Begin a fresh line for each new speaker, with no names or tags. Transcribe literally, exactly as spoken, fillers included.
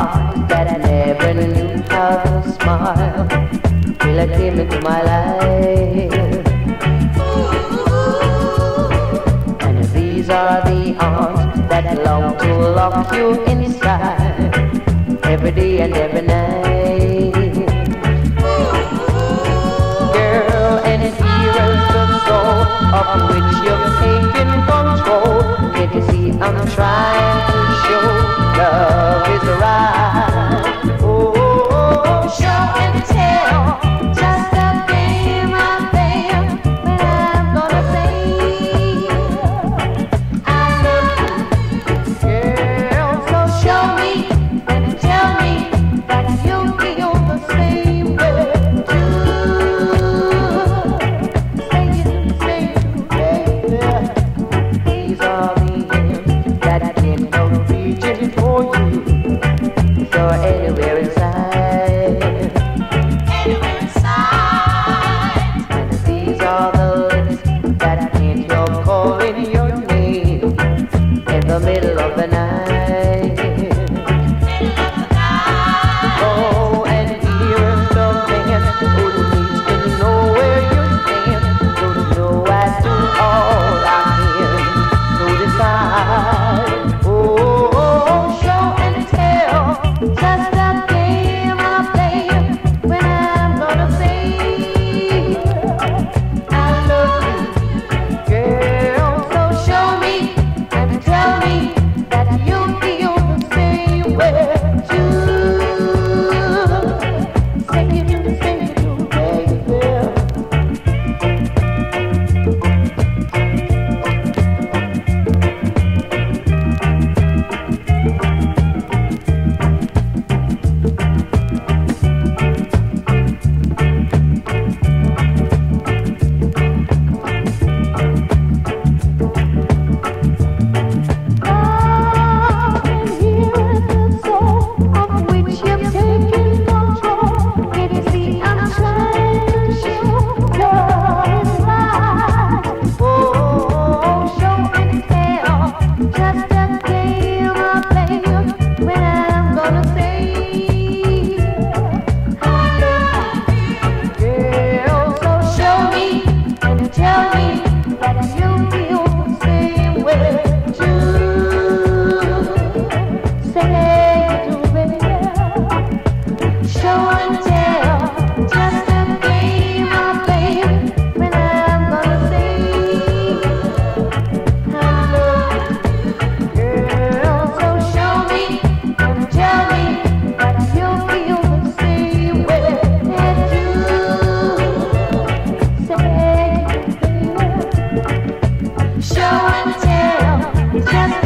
heart that never knew how to smile till I came into my life. And these are the arms that long to lock you inside every day and every night. Girl, and here is the soul of which you've taken control. Can't you see I'm trying to show love is right? Oh, oh, oh, show and tell, just a game I play when I'm gonna say I love you, girl. So show me and tell me that you feel the same way too. Say it, say it, baby. These are the ends that I can't help reaching for you. So anywhere inside, anywhere inside. And these are the lips that I can't help calling your name in the middle of the night. Oh, and here's the man who needs to know where you stand. Don't know I do all I can to decide. Oh, oh, show and tell, just a game I play when I'm gonna say I love you, girl. So show me and tell me that you feel the same way too. Say you do, say you do, baby. Love, and here is the soul of which you've taken control. Can't you see I'm trying to show love is right? Oh, show and tell, just a game I play when I'm gonna say I love you, girl. So show me and tell me that you feel the same way too. Say you do, baby. Show and tell, just a game I play when I'm gonna say I love you, girl. So show me and tell me that you feel the same way too. Say you do, baby. Show and tell, just